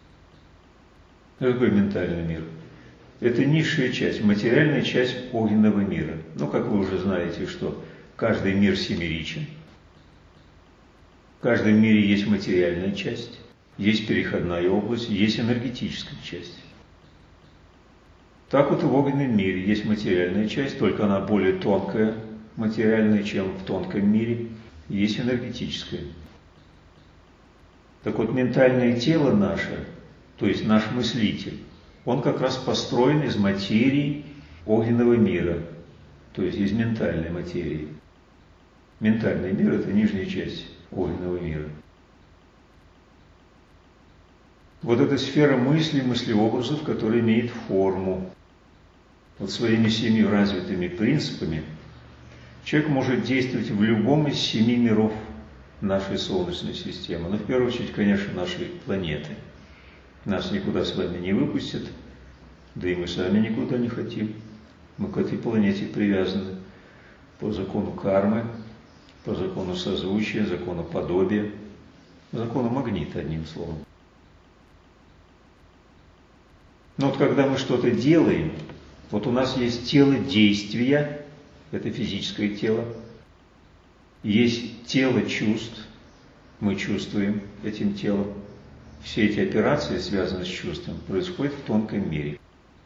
Какой ментальный мир? Это низшая часть, материальная часть огненного мира. Ну, как вы уже знаете, что каждый мир семеричен. В каждом мире есть материальная часть, есть переходная область, есть энергетическая часть. Так вот и в огненном мире есть материальная часть, только она более тонкая, материальная, чем в тонком мире, есть энергетическая. Так вот, ментальное тело наше, то есть наш мыслитель, он как раз построен из материи огненного мира, то есть из ментальной материи. Ментальный мир – это нижняя часть огненного мира. Вот эта сфера мысли, мыслеобразов, которая имеет форму. Вот своими семью развитыми принципами человек может действовать в любом из семи миров нашей Солнечной системы. Но в первую очередь, конечно, нашей планеты. Нас никуда с вами не выпустят, да и мы сами никуда не хотим. Мы к этой планете привязаны по закону кармы, по закону созвучия, закону подобия, закону магнита, одним словом. Но вот когда мы что-то делаем, вот у нас есть тело действия, это физическое тело, есть тело чувств, мы чувствуем этим телом. Все эти операции, связанные с чувством, происходят в тонком мире.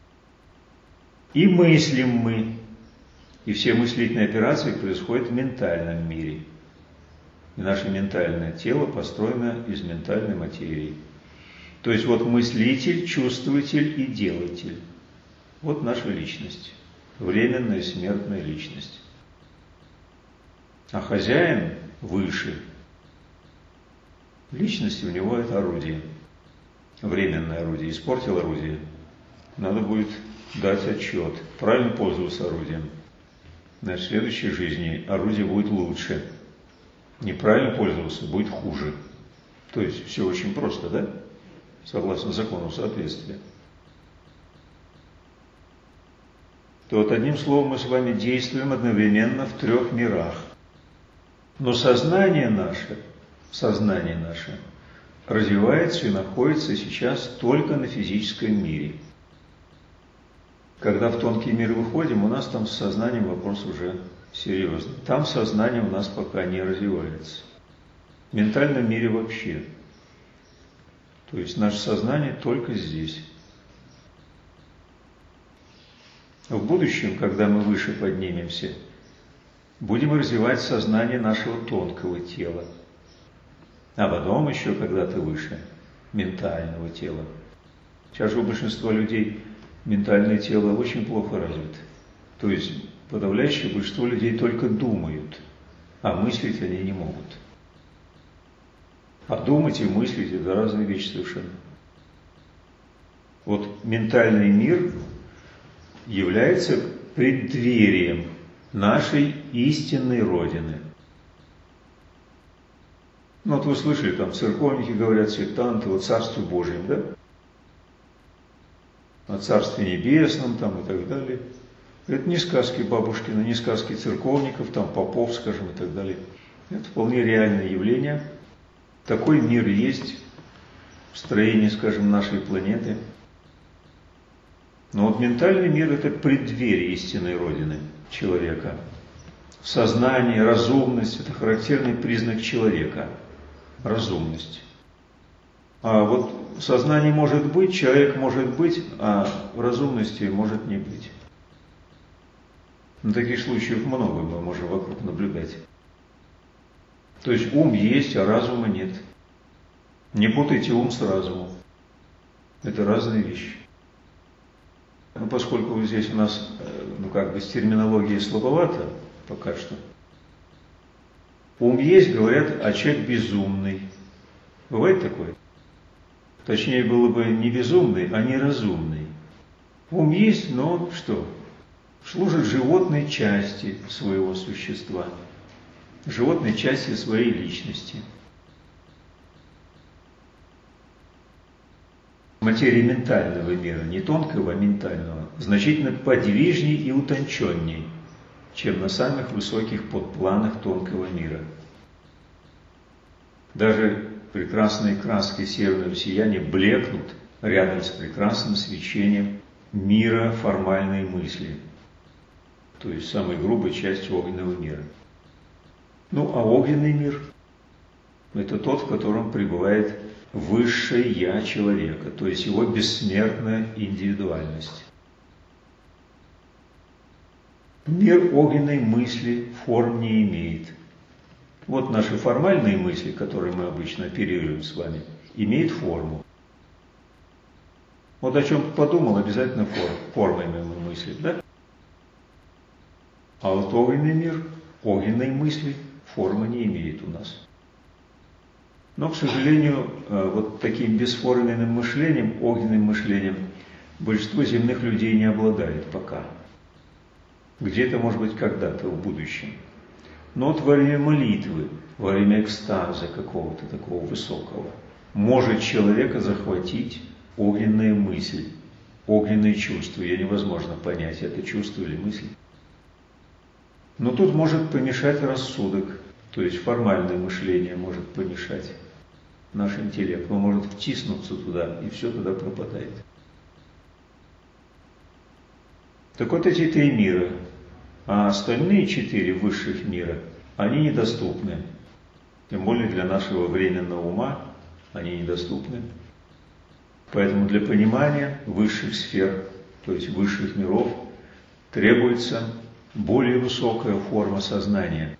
И мыслим мы, и все мыслительные операции происходят в ментальном мире. И наше ментальное тело построено из ментальной материи. То есть вот мыслитель, чувствователь и делатель. Вот наша личность, временная смертная личность. А хозяин выше. Личность у него это орудие, временное орудие. Испортил орудие, надо будет дать отчет, правильно пользоваться орудием. На следующей жизни орудие будет лучше. Неправильно пользоваться будет хуже. То есть все очень просто, да? Согласно закону соответствия. То вот одним словом мы с вами действуем одновременно в трех мирах. Но сознание наше, сознание наше развивается и находится сейчас только на физическом мире. Когда в тонкий мир выходим, у нас там с сознанием вопрос уже серьезный. Там сознание у нас пока не развивается. В ментальном мире вообще. То есть наше сознание только здесь. В будущем, когда мы выше поднимемся, будем развивать сознание нашего тонкого тела. А потом еще когда-то выше ментального тела. Сейчас же у большинства людей ментальное тело очень плохо развито. То есть подавляющее большинство людей только думают, а мыслить они не могут. А думать и мыслить – это разные вещи совершенно. Вот ментальный мир является преддверием нашей истинной Родины. Ну вот вы слышали, там церковники говорят, сектанты, о Царстве Божьем, да? О Царстве Небесном там и так далее. Это не сказки бабушкина, не сказки церковников, там попов, скажем, и так далее. Это вполне реальное явление. Такой мир есть в строении, скажем, нашей планеты. Но вот ментальный мир – это преддверие истинной Родины человека. Сознание, разумность – это характерный признак человека. Разумность. А вот сознание может быть, человек может быть, а разумности может не быть. Но таких случаев много мы можем вокруг наблюдать. То есть ум есть, а разума нет. Не путайте ум с разумом. Это разные вещи. Но поскольку здесь у нас, ну как бы, с терминологией слабовато пока что. Ум есть, говорят, а человек безумный. Бывает такое? Точнее, было бы не безумный, а неразумный. Ум есть, но он что? Служит животной части своего существа, животной части своей личности. материи ментального мира, не тонкого, а ментального, значительно подвижней и утонченней, чем на самых высоких подпланах тонкого мира. Даже прекрасные краски северного сияния блекнут рядом с прекрасным свечением мира формальной мысли, то есть самой грубой частью огненного мира. Ну, а огненный мир – это тот, в котором пребывает высшее «я» человека, то есть его бессмертная индивидуальность. Мир огненной мысли форм не имеет. Вот наши формальные мысли, которые мы обычно оперируем с вами, имеют форму. Вот о чем подумал, обязательно форм, формой мы мыслим, да? А вот огненный мир, огненной мысли формы не имеет у нас. Но, к сожалению, вот таким бесформенным мышлением, огненным мышлением, большинство земных людей не обладает пока. Где-то, может быть, когда-то в будущем. Но вот во время молитвы, во время экстаза какого-то такого высокого, может человека захватить огненная мысль, огненные чувства. Ее невозможно понять, это чувство или мысль. Но тут может помешать рассудок, то есть формальное мышление может помешать. Наш интеллект, он может втиснуться туда, и все туда пропадает. Так вот эти три мира, а остальные четыре высших мира, они недоступны. Тем более для нашего временного ума они недоступны. Поэтому для понимания высших сфер, то есть высших миров, требуется более высокая форма сознания.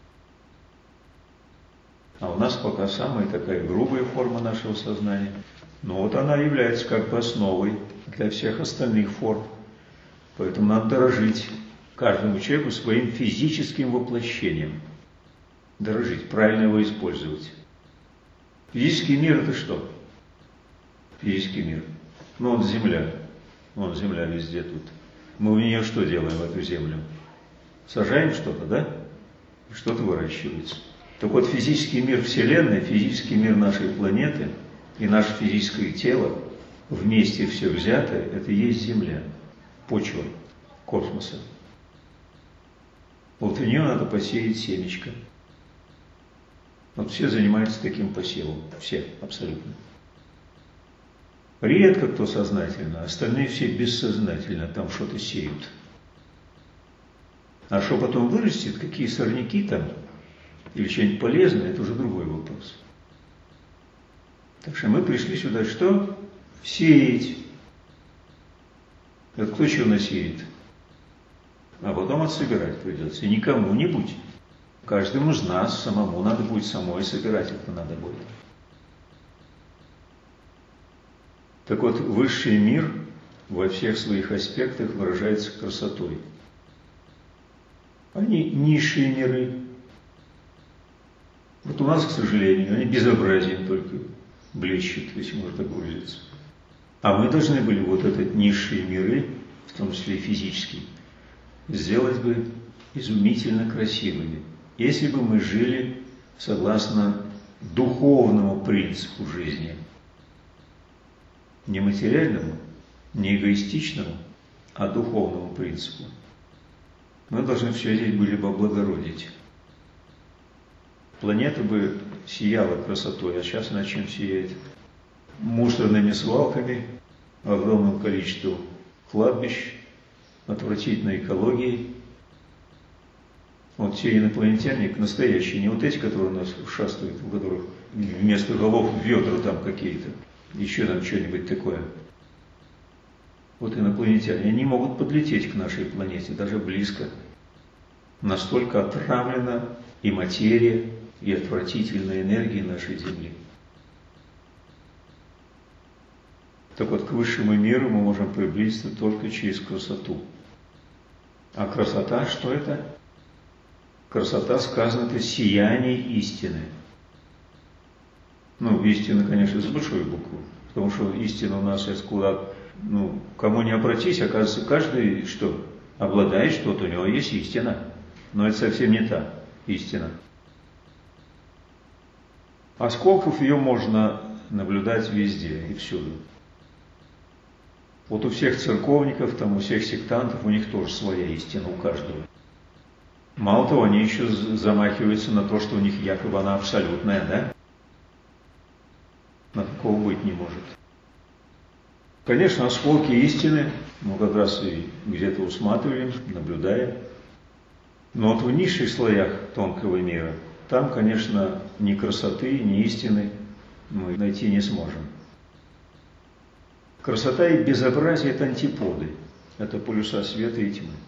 А у нас пока самая такая грубая форма нашего сознания. Но вот она является как бы основой для всех остальных форм. Поэтому надо дорожить каждому человеку своим физическим воплощением. Дорожить, правильно его использовать. Физический мир – это что? Физический мир. Ну, он Земля. Вон Земля везде тут. Мы в нее что делаем, в эту Землю? Сажаем что-то, да? Что-то выращивается. Так вот, физический мир Вселенной, физический мир нашей планеты и наше физическое тело, вместе все взятое, это и есть Земля, почва космоса. Вот в нее надо посеять семечко. Вот все занимаются таким посевом. Все, абсолютно. Редко кто сознательно, остальные все бессознательно там что-то сеют. А что потом вырастет, какие сорняки там, или что-нибудь полезное, это уже другой вопрос. Так что мы пришли сюда что? Сеять. Это кто чего насеет? А потом отсобирать придется. И не кому-нибудь. Каждому из нас самому надо будет, самой собирать это надо будет. Так вот, высший мир во всех своих аспектах выражается красотой. Они низшие миры. Вот у нас, к сожалению, они безобразием только блещут, если можно так выразиться. А мы должны были вот этот низшие миры, в том числе и физический, сделать бы изумительно красивыми, если бы мы жили согласно духовному принципу жизни. Не материальному, не эгоистичному, а духовному принципу. Мы должны все здесь были бы облагородить. Планета бы сияла красотой, а сейчас она чем сияет? Мусорными свалками, огромным количеством кладбищ, отвратительной экологией. Вот те инопланетяне, настоящие, не вот эти, которые у нас шастают, у которых вместо голов ведра там какие-то, еще там что-нибудь такое. Вот инопланетяне, они могут подлететь к нашей планете, даже близко. Настолько отравлена и материя, и отвратительная энергия нашей Земли. Так вот, к высшему миру мы можем приблизиться только через красоту. А красота, что это? Красота, сказано, это сияние истины. Ну, истина, конечно, с большой буквы, потому что истина у нас сейчас куда, ну, кому не обратись, оказывается, каждый, что, обладает что-то, у него есть истина. Но это совсем не та истина. Осколков ее можно наблюдать везде и всюду. Вот у всех церковников, там, у всех сектантов, у них тоже своя истина, у каждого. Мало того, они еще замахиваются на то, что у них якобы она абсолютная, да? На такого быть не может. Конечно, осколки истины, мы как раз и где-то усматриваем, наблюдаем. Но вот в низших слоях тонкого мира, там, конечно, ни красоты, ни истины мы найти не сможем. Красота и безобразие – это антиподы, это полюса света и тьмы.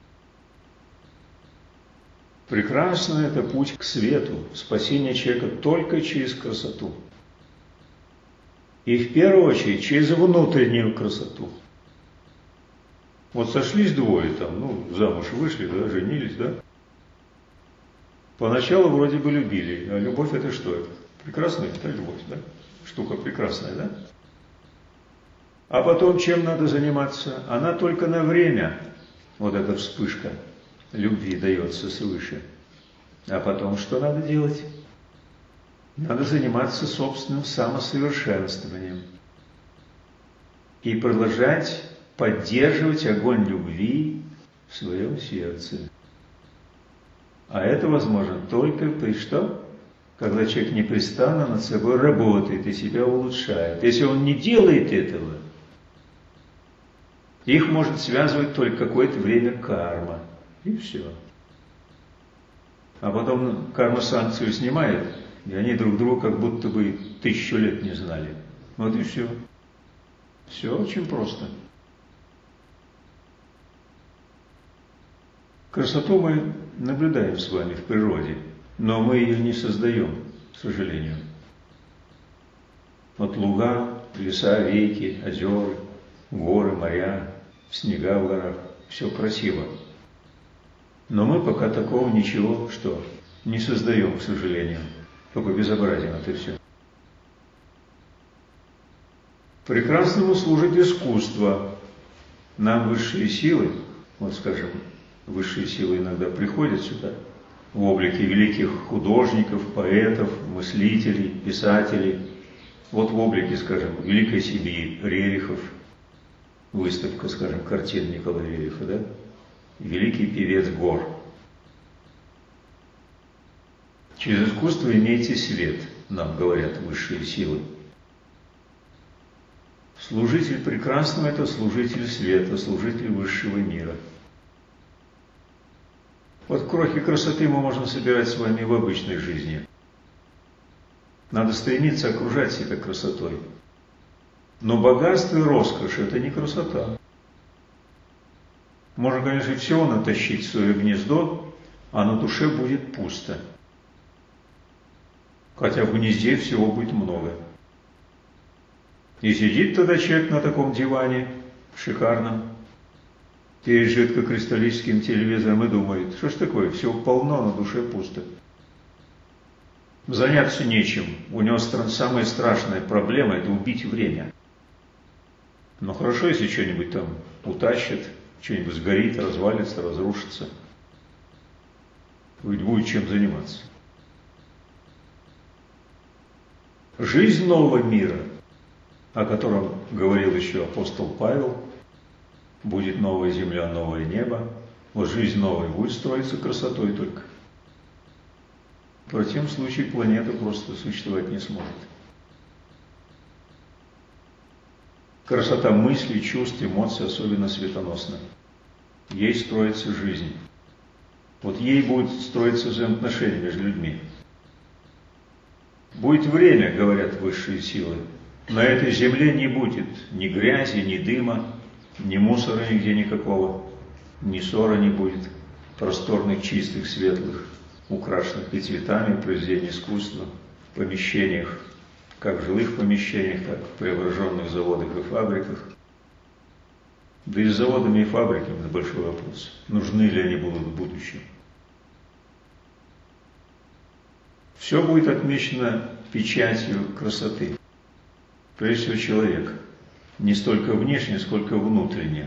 Прекрасно – это путь к свету, спасение человека только через красоту. И в первую очередь через внутреннюю красоту. Вот сошлись двое там, ну, замуж вышли, да, женились, да? Поначалу вроде бы любили, а любовь это что это? Прекрасная это любовь, да? Штука прекрасная, да? А потом чем надо заниматься? Она только на время, вот эта вспышка любви дается свыше. А потом что надо делать? Надо заниматься собственным самосовершенствованием и продолжать поддерживать огонь любви в своем сердце. А это возможно только при что? Когда человек непрестанно над собой работает и себя улучшает. Если он не делает этого, их может связывать только какое-то время карма. И все. А потом карма санкцию снимает, и они друг друга как будто бы тысячу лет не знали. Вот и все. Все очень просто. Красоту мы наблюдаем с вами в природе, но мы ее не создаем, к сожалению. Вот луга, леса, реки, озера, горы, моря, снега в горах – все красиво. Но мы пока такого ничего, что не создаем, к сожалению. Только безобразием это все. Прекрасному служит искусство. Нам высшие силы, вот скажем, высшие силы иногда приходят сюда в облике великих художников, поэтов, мыслителей, писателей. Вот в облике, скажем, великой семьи Рерихов, выставка, скажем, картин Николая Рериха, да? Великий певец Гор. Через искусство имейте свет, нам говорят высшие силы. Служитель прекрасного – это служитель света, служитель высшего мира. Вот крохи красоты мы можем собирать с вами в обычной жизни. Надо стремиться окружать себя красотой. Но богатство и роскошь – это не красота. Можно, конечно, всего натащить в свое гнездо, а на душе будет пусто. Хотя в гнезде всего будет много. И сидит тогда человек на таком диване, шикарном, перед жидкокристаллическим телевизором и думает, что ж такое, всего полно, на душе пусто. Заняться нечем. У него самая страшная проблема – это убить время. Но хорошо, если что-нибудь там утащит, что-нибудь сгорит, развалится, разрушится. Ведь будет чем заниматься. Жизнь нового мира, о котором говорил еще апостол Павел, будет новая земля, новое небо. Вот жизнь новая будет строиться красотой только. В противном случае планета просто существовать не сможет. Красота мыслей, чувств, эмоций особенно светоносна. Ей строится жизнь. Вот ей будет строиться взаимоотношения между людьми. Будет время, говорят высшие силы. На этой земле не будет ни грязи, ни дыма, ни мусора нигде никакого, ни ссора не будет. Просторных, чистых, светлых, украшенных и цветами произведений искусства, в помещениях, как в жилых помещениях, так и в преображенных заводах и фабриках. Да и с заводами и фабриками это большой вопрос. Нужны ли они будут в будущем? Все будет отмечено печатью красоты. Прежде всего человек. Не столько внешне, сколько внутренне.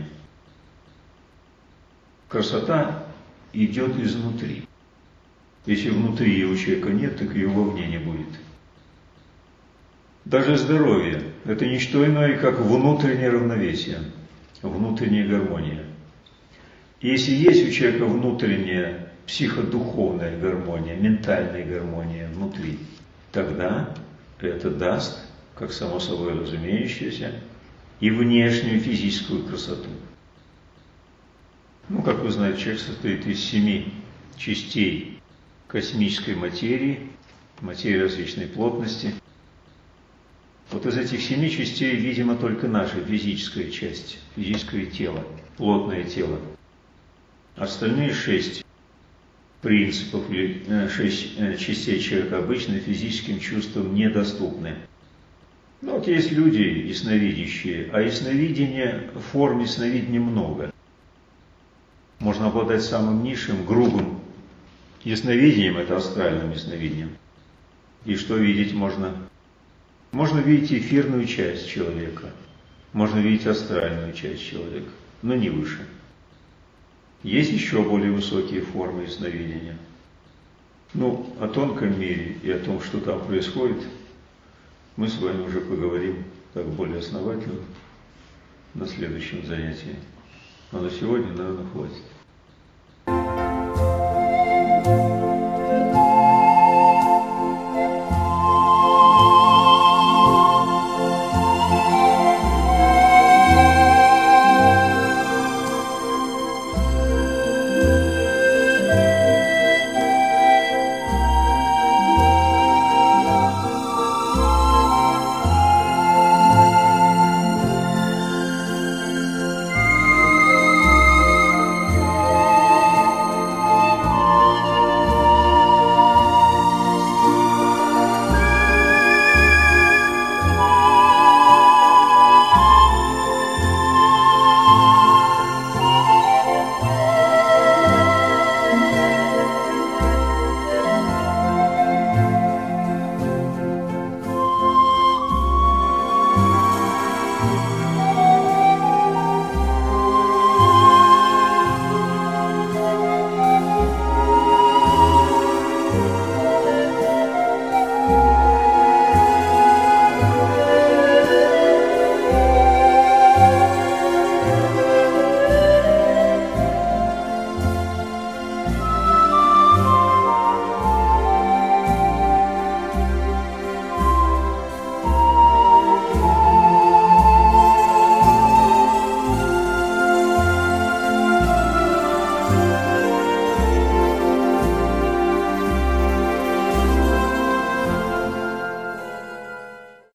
Красота идет изнутри. Если внутри ее у человека нет, так и его вовне не будет. Даже здоровье – это не что иное, как внутреннее равновесие. внутренняя гармония. И если есть у человека внутренняя психодуховная гармония, ментальная гармония внутри, тогда это даст, как само собой разумеющееся, и внешнюю физическую красоту. Ну, как вы знаете, человек состоит из семи частей космической материи, материи различной плотности. Вот из этих семи частей, видимо, только наша физическая часть, физическое тело, плотное тело. Остальные шесть принципов или шесть частей человека обычно физическим чувствам недоступны. Ну вот есть люди ясновидящие, а ясновидения, в форме ясновидения много. Можно обладать самым низшим, грубым ясновидением, это астральным ясновидением. И что видеть можно? Можно видеть эфирную часть человека, можно видеть астральную часть человека, но не выше. Есть еще более высокие формы ясновидения. Ну, о тонком мире и о том, что там происходит, мы с вами уже поговорим так более основательно на следующем занятии. А на сегодня, наверное, хватит.